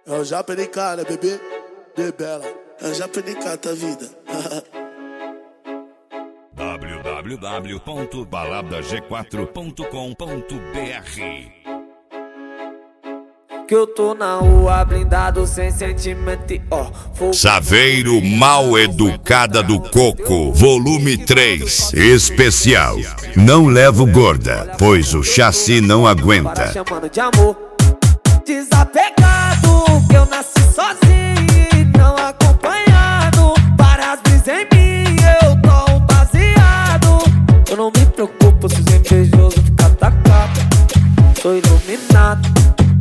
Eu já perdi cara, bebê, de bela. Eu já perdi cara, tá vida. www.baladag4.com.br Que eu tô na rua blindado sem sentimento e ó. Saveiro Mal Educada do Coco, volume 3, especial. Não levo gorda, pois o chassi não aguenta. Chamando de amor, desapegado, que eu nasci sozinho e não acompanhado. Várias brisas em mim, eu tô um baseado. Eu não me preocupo se os invejosos ficar atacado. Sou iluminado.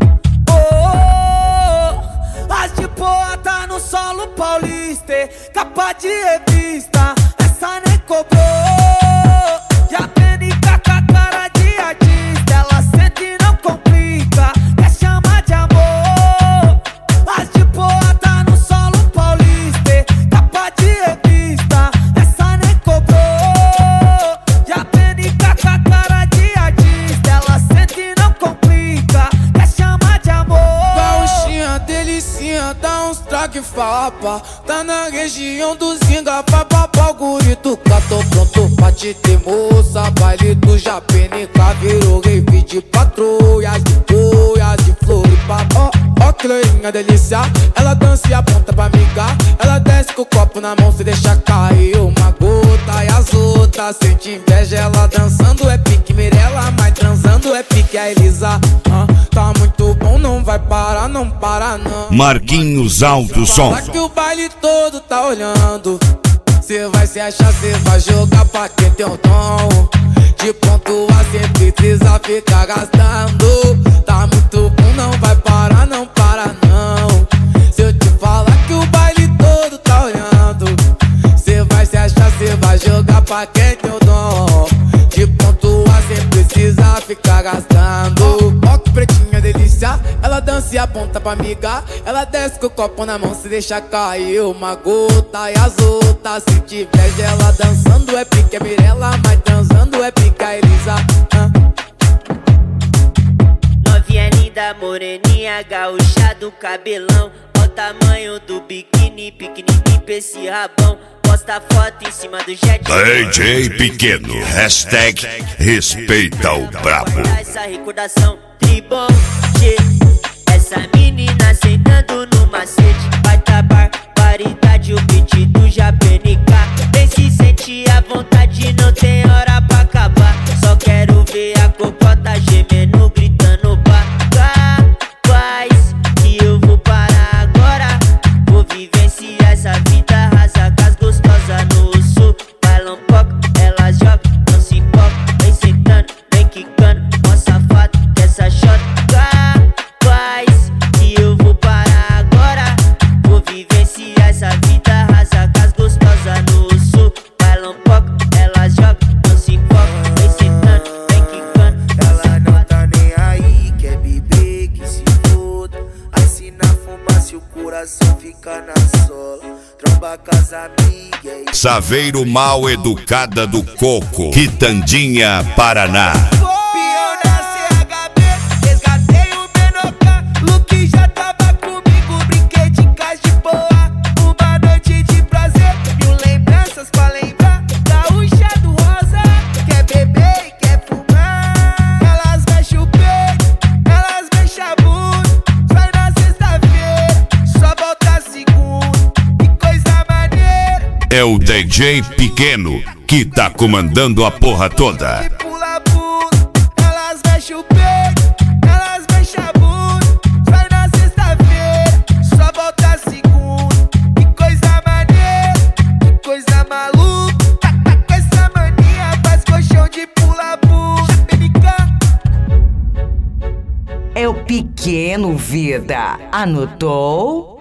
As de boa tá no solo paulista, capa de revista, essa nem cobrou. E a PNK com a cara de artista, ela sente e não complica, quer chamar de amor. As de boa tá no solo paulista, capa de revista, essa nem cobrou. E a PNK com a cara de artista, ela sente e não complica, quer chamar de amor. Delicinha, dá uns traque fapa. Tá na região do Zinga, papapá, o gurito cá. Tô pronto pra te ter, moça. Baile do Japenica virou rave de patrulhas, de boias, de Floripa. Ó, Cleinha delícia, ela dança e aponta pra amigar. Ela desce com o copo na mão, se deixa cair uma gota. E as outras sente inveja, ela dançando é pique Mirella, mas transando é pique a Elisa. Tá muito bom, não vai parar, não para não. Marquinhos Alto Som. Fala que o baile todo tá olhando. Cê vai se achar, cê vai jogar pra quem tem o dom de pontuar, sempre precisa ficar gastando. Tá muito bom, não vai parar, não para não. Se eu te falar que o baile todo tá olhando, cê vai se achar, cê vai jogar pra quem tem o dom de pontuar, sempre precisa ficar gastando. Ó que pretinha delícia, ela dança e aponta pra amiga. Ela desce com o copo na mão, se deixa cair uma gota. E as outras se tiver ela dançando é pique a Mirella, mas transando é pique a Elisa. Novinha linda, moreninha, gaúcha do cabelão. Ó o tamanho do biquíni, pequenininho pra esse rabão. Posta foto em cima do jet. DJ Pequeno, hashtag respeita o brabo. Essa recordação, tribom, essa menina sentando no macete. Baita barbaridade, o beat do Japenica. Vem se sentir à vontade, não tem hora pra acabar. Só quero ver a cocota gemendo, gritando capaz que eu vou parar agora. Vou vivenciar essa vida rasa com as gostosas no sul. Bailam pouco, elas jogam, não se empolgam. Vem sentando, vem quicando, mó safado que essa shot. Capaz que eu vou parar agora. Vou vivenciar essa vida rasa com as gostosas no sul. Bailam pouco, elas jogam, não se empolgam. Vem sentando, vem quicando. Ela não tá nem aí, quer beber, que se foda. Aí se na fumaça o coração fica na sola. Tromba com as amigas. Saveiro Mal Educada do Coco, Quitandinha, Paraná. É o DJ Pequeno que tá comandando a porra toda. Elas mexem o peito, elas mexem a bunda. Sai na sexta-feira, só volta segundo. Que coisa maneira, que coisa maluca. Tá com essa mania, faz colchão de pula-pula. É o Pequeno, vida. Anotou?